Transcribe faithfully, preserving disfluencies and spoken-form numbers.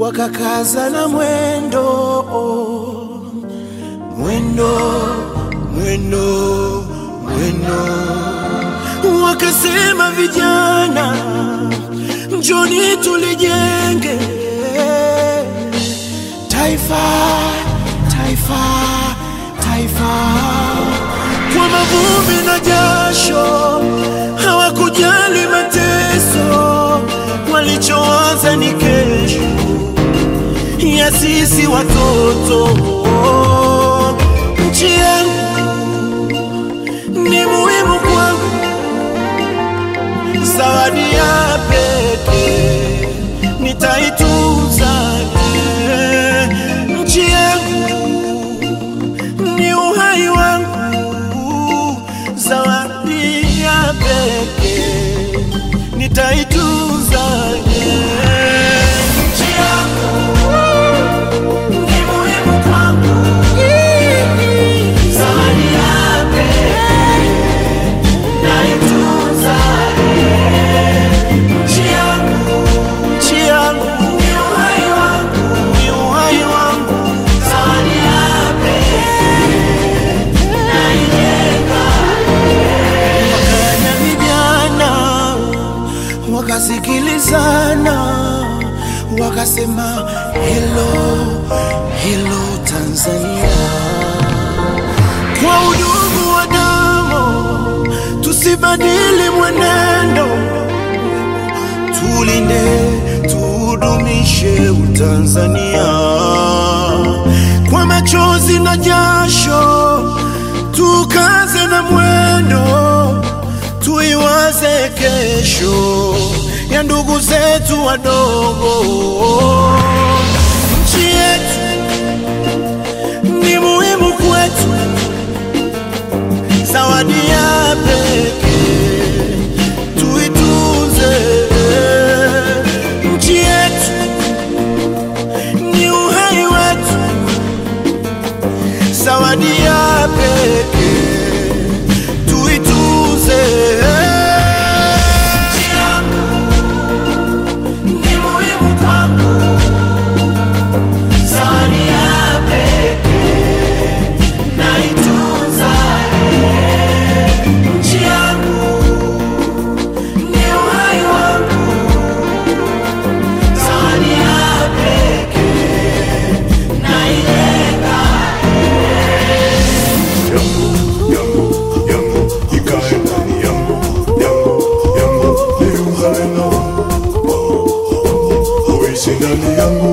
wakakaza na mwendo, mwendo, mwendo, mwendo. Wakasema vijana, njoni tulijenge taifa, taifa, taifa. Kwa mavumbi na jasho, hawakujali mateso, walichoanza ni kesho ya sisi watoto. Nchi yangu ni muhimu kwangu, zawadi ya pekee nitaitunza. Nchi yangu ni uhai wangu, zawadi ya pekee nitaitunza. Nchi yangu ni muhimu kwangu, zawadi ya pekee nitaitunza. Nchi yangu, nchi yangu ni uhai wangu, ni uhai wangu, zawadi ya pekee naijenga. Wakanya vijana wakasikilizana, wakasema hello, hello Tanzania. Kwa udugu wa damu tusibadili mwenendo, tulinde tudumishe utanzania. Kwa machozi na jasho tukaze na mwendo, tuiwaze kesho ya ndugu zetu wadogo. Nchi yetu ni muhimu kwetu, zawadi ya pekee tuitunze. Nchi yetu ni uhai wetu, zawadi ya pekee tuitunze. Ndani yangu